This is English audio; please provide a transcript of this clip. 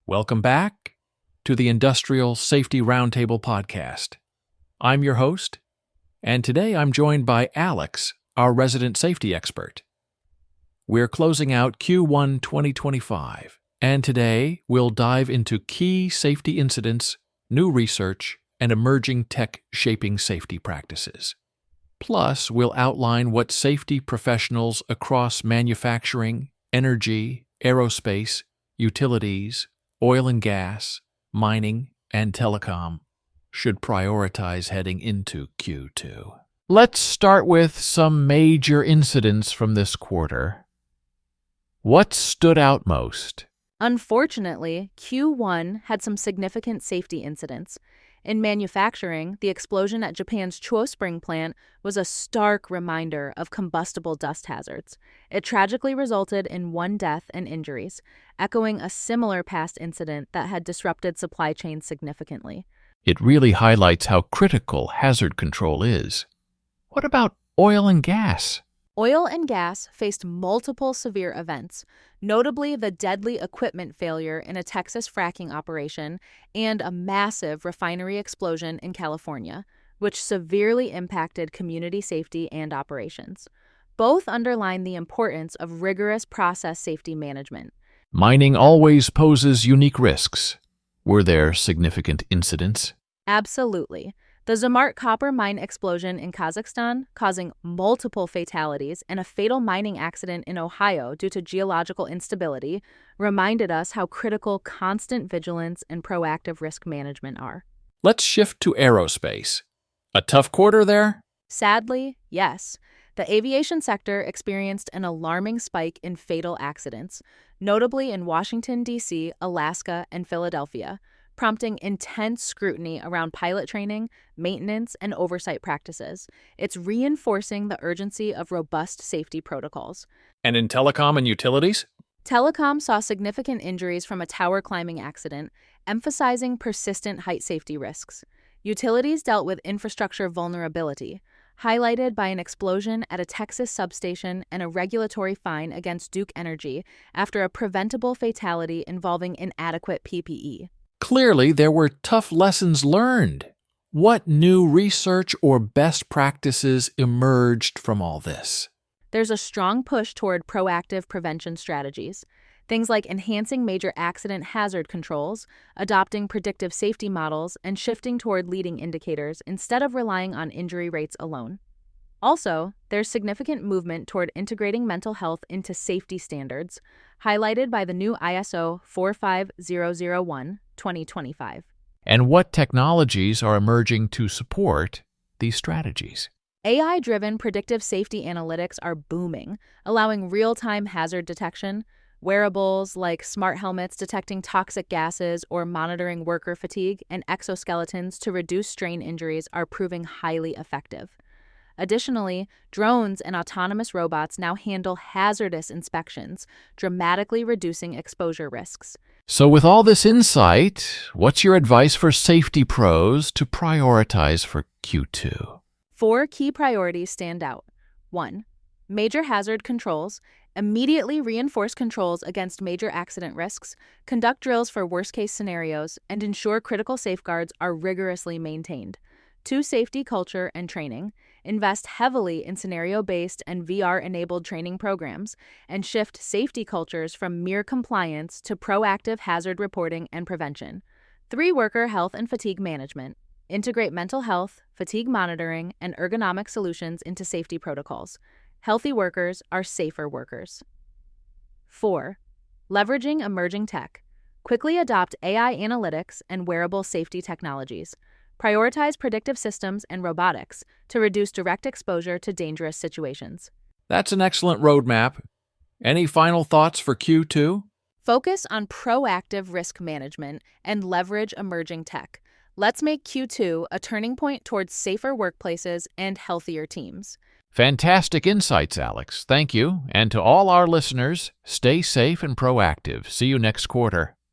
Welcome back to the Industrial Safety Roundtable podcast. I'm your host, and today I'm joined by Alex, our resident safety expert. We're closing out Q1 2025, and today we'll dive into key safety incidents, new research, and emerging tech shaping safety practices. Plus, we'll outline what safety professionals across manufacturing, energy, aerospace, utilities, oil and gas, mining, and telecom should prioritize heading into Q2. Let's start with some major incidents from this quarter. What stood out most? Unfortunately, Q1 had some significant safety incidents. In manufacturing, the explosion at Japan's Chuo Spring plant was a stark reminder of combustible dust hazards. It tragically resulted in 1 death and injuries, echoing a similar past incident that had disrupted supply chains significantly. It really highlights how critical hazard control is. What about oil and gas? Oil and gas faced multiple severe events, notably the deadly equipment failure in a Texas fracking operation and a massive refinery explosion in California, which severely impacted community safety and operations. Both underline the importance of rigorous process safety management. Mining always poses unique risks. Were there significant incidents? Absolutely. The Zamart copper mine explosion in Kazakhstan, causing multiple fatalities, and a fatal mining accident in Ohio due to geological instability, reminded us how critical constant vigilance and proactive risk management are. Let's shift to aerospace. A tough quarter there? Sadly, yes. The aviation sector experienced an alarming spike in fatal accidents, notably in Washington, D.C., Alaska, and Philadelphia, prompting intense scrutiny around pilot training, maintenance, and oversight practices. It's reinforcing the urgency of robust safety protocols. And in telecom and utilities? Telecom saw significant injuries from a tower climbing accident, emphasizing persistent height safety risks. Utilities dealt with infrastructure vulnerability, highlighted by an explosion at a Texas substation and a regulatory fine against Duke Energy after a preventable fatality involving inadequate PPE. Clearly, there were tough lessons learned. What new research or best practices emerged from all this? There's a strong push toward proactive prevention strategies. Things like enhancing major accident hazard controls, adopting predictive safety models, and shifting toward leading indicators instead of relying on injury rates alone. Also, there's significant movement toward integrating mental health into safety standards, highlighted by the new ISO 45001-2025. And what technologies are emerging to support these strategies? AI-driven predictive safety analytics are booming, allowing real-time hazard detection. Wearables like smart helmets detecting toxic gases or monitoring worker fatigue, and exoskeletons to reduce strain injuries are proving highly effective. Additionally, drones and autonomous robots now handle hazardous inspections, dramatically reducing exposure risks. So with all this insight, what's your advice for safety pros to prioritize for Q2? 4 key priorities stand out. 1. Major hazard controls. Immediately reinforce controls against major accident risks, conduct drills for worst-case scenarios, and ensure critical safeguards are rigorously maintained. 2. Safety culture and training. Invest heavily in scenario-based and VR-enabled training programs, and shift safety cultures from mere compliance to proactive hazard reporting and prevention. 3. Worker health and fatigue management. Integrate mental health, fatigue monitoring, and ergonomic solutions into safety protocols. Healthy workers are safer workers. 4. Leveraging emerging tech. Quickly adopt AI analytics and wearable safety technologies. Prioritize predictive systems and robotics to reduce direct exposure to dangerous situations. That's an excellent roadmap. Any final thoughts for Q2? Focus on proactive risk management and leverage emerging tech. Let's make Q2 a turning point towards safer workplaces and healthier teams. Fantastic insights, Alex. Thank you. And to all our listeners, stay safe and proactive. See you next quarter.